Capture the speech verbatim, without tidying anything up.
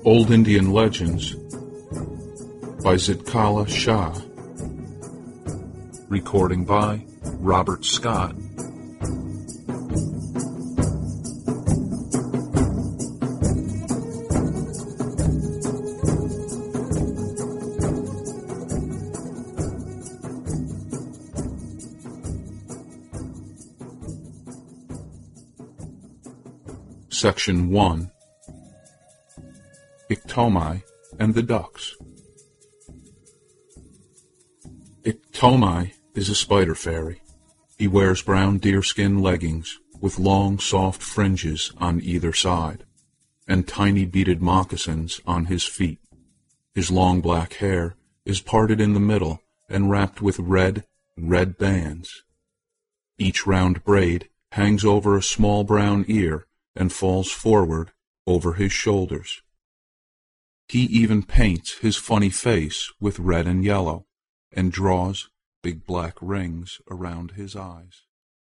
Old Indian Legends by Zitkala Shah. Recording by Robert Scott. Section one. Iktomi and the Ducks. Iktomi is a spider fairy. He wears brown deerskin leggings with long, soft fringes on either side, and tiny beaded moccasins on his feet. His long black hair is parted in the middle and wrapped with red, red bands. Each round braid hangs over a small brown ear and falls forward over his shoulders. He even paints his funny face with red and yellow, and draws big black rings around his eyes.